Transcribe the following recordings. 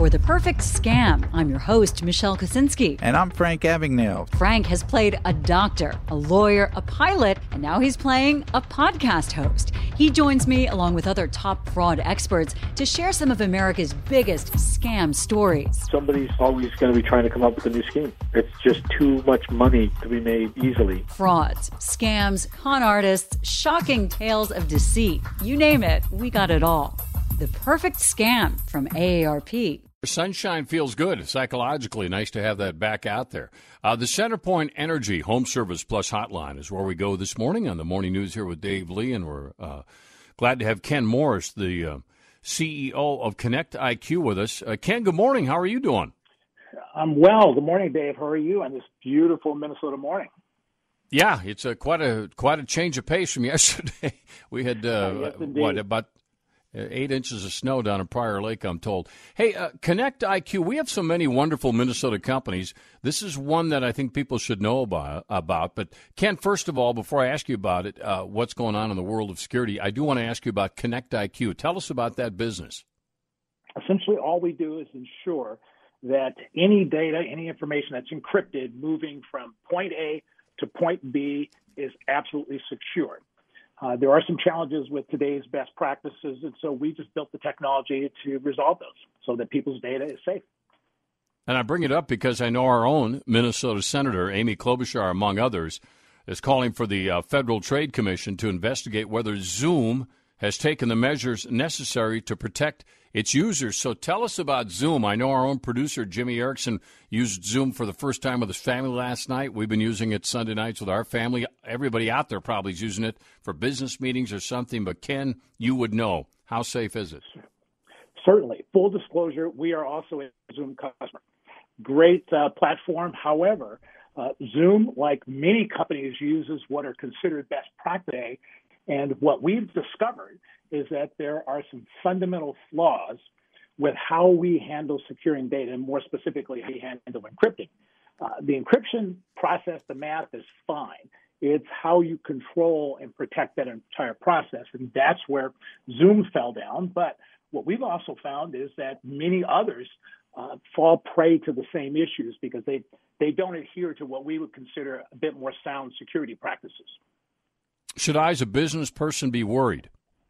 for The Perfect Scam. I'm your host, Michelle Kosinski. And I'm Frank Abagnale. Frank has played a doctor, a lawyer, a pilot, and now he's playing a podcast host. He joins me along with other top fraud experts to share some of America's biggest scam stories. Somebody's always going to be trying to come up with a new scheme. It's just too much money to be made easily. Frauds, scams, con artists, shocking tales of deceit. You name it, we got it all. The Perfect Scam from AARP. Sunshine feels good psychologically. Nice to have that back out there. The CenterPoint Energy Home Service Plus hotline is where we go this morning on the morning news here with Dave Lee, and we're glad to have Ken Morris, the CEO of Connect IQ, with us. Ken, good morning. How are you doing? I'm well. Good morning, Dave. How are you on this beautiful Minnesota morning? Yeah, it's quite a change of pace from yesterday. We had about 8 inches of snow down in Prior Lake, I'm told. Hey, Connect IQ, we have so many wonderful Minnesota companies. This is one that I think people should know about. But, Ken, first of all, before I ask you about it, what's going on in the world of security, I do want to ask you about Connect IQ. Tell us about that business. Essentially, all we do is ensure that any data, any information that's encrypted moving from point A to point B is absolutely secure. There are some challenges with today's best practices, and so we just built the technology to resolve those so that people's data is safe. And I bring it up because I know our own Minnesota Senator, Amy Klobuchar, among others, is calling for the Federal Trade Commission to investigate whether Zoom has taken the measures necessary to protect its users. So tell us about Zoom. I know our own producer, Jimmy Erickson, used Zoom for the first time with his family last night. We've been using it Sunday nights with our family. Everybody out there probably is using it for business meetings or something. But, Ken, you would know. How safe is it? Certainly. Full disclosure, we are also a Zoom customer. Great platform. However, Zoom, like many companies, uses what are considered best practice. And what we've discovered is that there are some fundamental flaws with how we handle securing data, and more specifically, how we handle encrypting. The encryption process, the math is fine. It's how you control and protect that entire process, and that's where Zoom fell down. But what we've also found is that many others fall prey to the same issues because they don't adhere to what we would consider a bit more sound security practices. Should I, as a business person, be worried?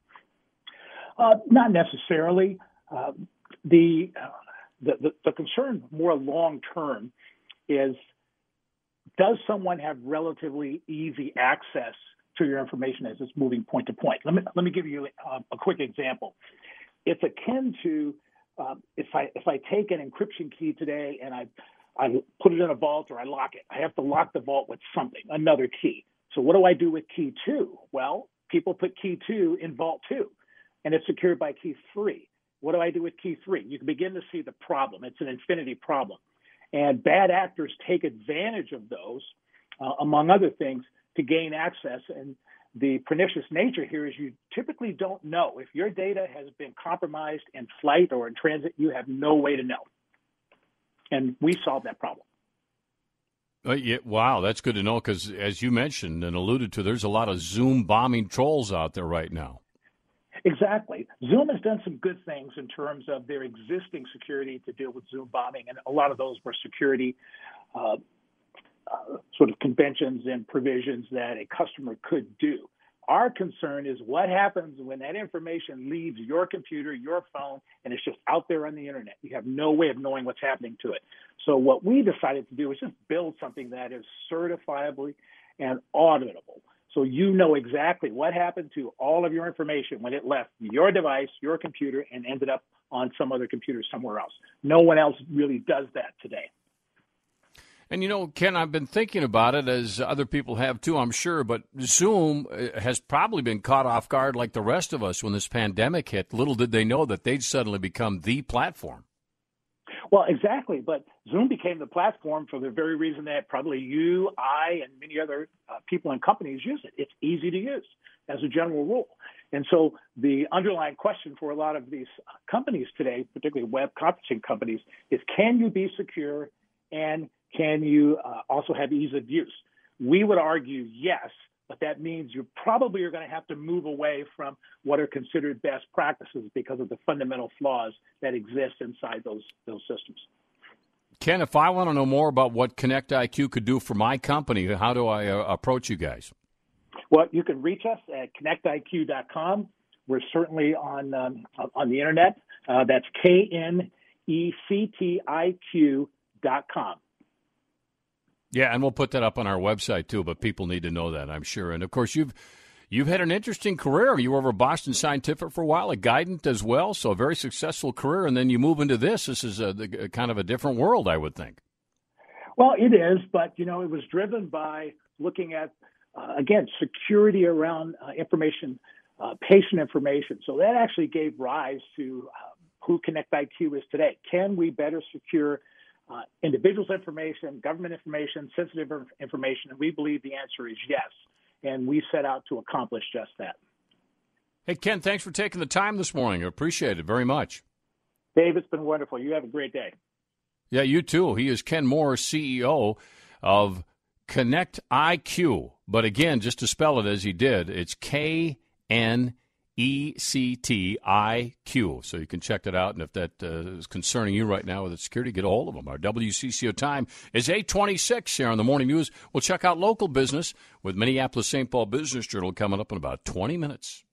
Not necessarily. The concern more long term is, does someone have relatively easy access to your information as it's moving point to point? Let me give you a quick example. It's akin to if I take an encryption key today and I put it in a vault or I lock it, I have to lock the vault with something, another key. So what do I do with key 2? Well, people put key 2 in vault 2, and it's secured by key 3. What do I do with key 3? You can begin to see the problem. It's an infinity problem. And bad actors take advantage of those, among other things, to gain access. And the pernicious nature here is you typically don't know. If your data has been compromised in flight or in transit, you have no way to know. And we solve that problem. Yeah, wow, that's good to know because, as you mentioned and alluded to, there's a lot of Zoom bombing trolls out there right now. Exactly. Zoom has done some good things in terms of their existing security to deal with Zoom bombing, and a lot of those were security sort of conventions and provisions that a customer could do. Our concern is what happens when that information leaves your computer, your phone, and it's just out there on the internet. You have no way of knowing what's happening to it. So what we decided to do is just build something that is certifiably and auditable. So you know exactly what happened to all of your information when it left your device, your computer, and ended up on some other computer somewhere else. No one else really does that today. And, you know, Ken, I've been thinking about it, as other people have too, I'm sure, but Zoom has probably been caught off guard like the rest of us when this pandemic hit. Little did they know that they'd suddenly become the platform. Well, exactly. But Zoom became the platform for the very reason that probably you, I, and many other people and companies use it. It's easy to use as a general rule. And so the underlying question for a lot of these companies today, particularly web conferencing companies, is can you be secure and can you also have ease of use? We would argue yes, but that means you probably are going to have to move away from what are considered best practices because of the fundamental flaws that exist inside those systems. Ken, if I want to know more about what Connect IQ could do for my company, how do I approach you guys? Well, you can reach us at connectiq.com. We're certainly on the internet. That's KNECTIQ.com. Yeah, and we'll put that up on our website too. But people need to know that, I'm sure. And of course, you've had an interesting career. You were over Boston Scientific for a while, at Guidant as well. So a very successful career, and then you move into this. This is a kind of a different world, I would think. Well, it is, but it was driven by looking at again security around information. Patient information. So that actually gave rise to who Connect IQ is today. Can we better secure individuals' information, government information, sensitive information? And we believe the answer is yes. And we set out to accomplish just that. Hey, Ken, thanks for taking the time this morning. I appreciate it very much. Dave, it's been wonderful. You have a great day. Yeah, you too. He is Ken Moore, CEO of Connect IQ. But again, just to spell it as he did, it's KNECTIQ. So you can check that out. And if that is concerning you right now with the security, get a hold of them. Our WCCO time is 8:26 here on the Morning News. We'll check out local business with Minneapolis St. Paul Business Journal coming up in about 20 minutes.